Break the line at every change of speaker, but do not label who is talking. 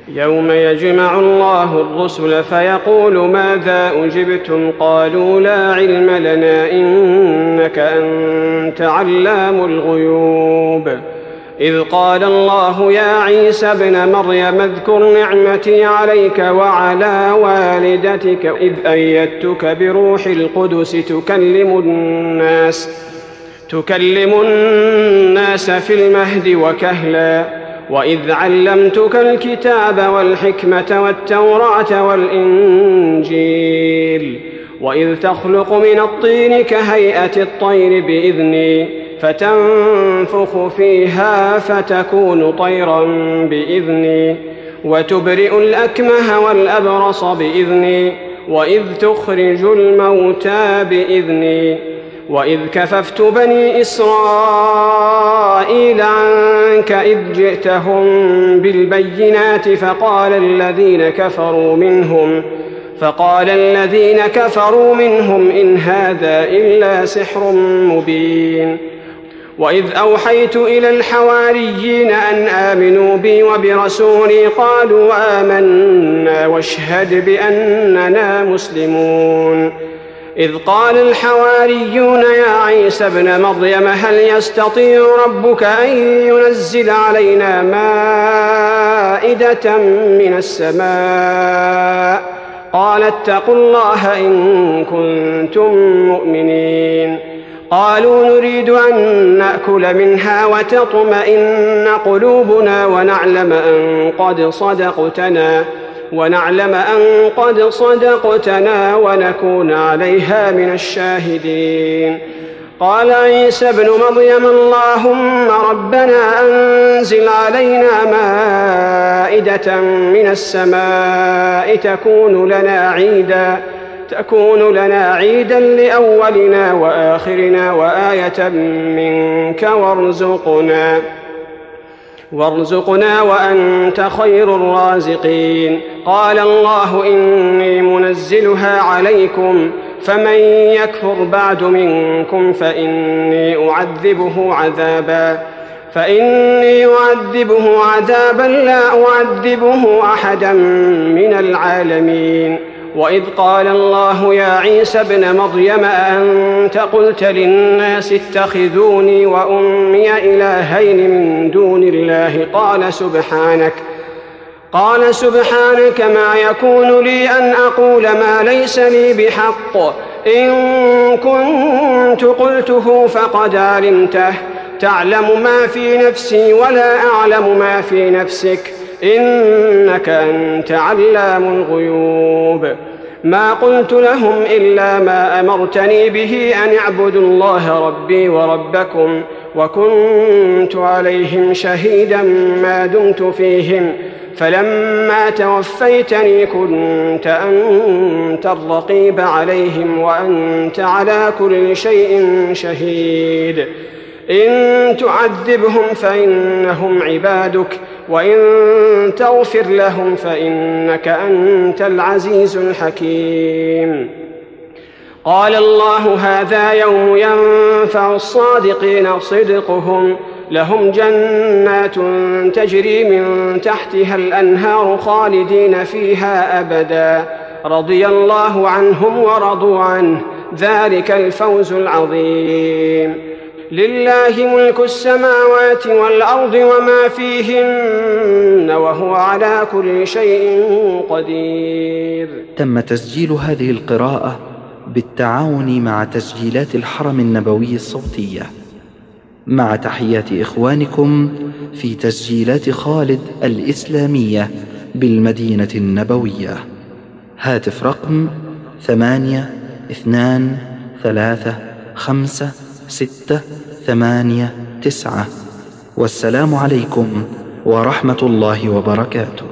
يوم يجمع الله الرسل فيقول ماذا أجبتم قالوا لا علم لنا إنك أنت علام الغيوب إذ قال الله يا عيسى ابن مريم اذكر نعمتي عليك وعلى والدتك إذ أيدتك بروح القدس تكلم الناس في المهد وكهلا وإذ علمتك الكتاب والحكمة والتوراة والإنجيل وإذ تخلق من الطين كهيئة الطير بإذني فتنفخ فيها فتكون طيرا بإذني وتبرئ الأكمه والأبرص بإذني وإذ تخرج الموتى بإذني وإذ كففت بني إسرائيل عنك إذ جئتهم بالبينات فقال الذين كفروا منهم إن هذا إلا سحر مبين وإذ أوحيت إلى الحواريين أن آمنوا بي وبرسولي قالوا آمنا واشهد بأننا مسلمون إذ قال الحواريون يا عيسى ابن مريم هل يستطيع ربك أن ينزل علينا مائدة من السماء قال اتقوا الله إن كنتم مؤمنين قالوا نريد أن نأكل منها وتطمئن قلوبنا ونعلم أن قد صدقتنا ونكون عليها من الشاهدين قال عيسى ابن مريم اللهم ربنا أنزل علينا مائدة من السماء تكون لنا عيدا لأولنا وآخرنا وآية منك وارزقنا وأنت خير الرازقين قال الله إني منزلها عليكم فمن يكفر بعد منكم فإني أعذبه عذابا لا أعذبه أحدا من العالمين وإذ قال الله يا عيسى ابن مريم أأنت قلت للناس اتخذوني وأمي إلهين من دون الله قال سبحانك ما يكون لي أن أقول ما ليس لي بحق إن كنت قلته فقد علمته تعلم ما في نفسي ولا أعلم ما في نفسك إنك أنت علام الغيوب ما قلت لهم إلا ما أمرتني به أن اعبدوا الله ربي وربكم وكنت عليهم شهيدا ما دمت فيهم فلما توفيتني كنت أنت الرقيب عليهم وأنت على كل شيء شهيد إن تعذبهم فإنهم عبادك وإن تغفر لهم فإنك أنت العزيز الحكيم قال الله هذا يوم ينفع الصادقين صدقهم لهم جنات تجري من تحتها الأنهار خالدين فيها أبدا رضي الله عنهم ورضوا عنه ذلك الفوز العظيم لله ملك السماوات والأرض وما فيهن وهو على كل شيء قدير.
تم تسجيل هذه القراءة بالتعاون مع تسجيلات الحرم النبوي الصوتية مع تحيات إخوانكم في تسجيلات خالد الإسلامية بالمدينة النبوية. هاتف رقم 82355689. والسلام عليكم ورحمة الله وبركاته.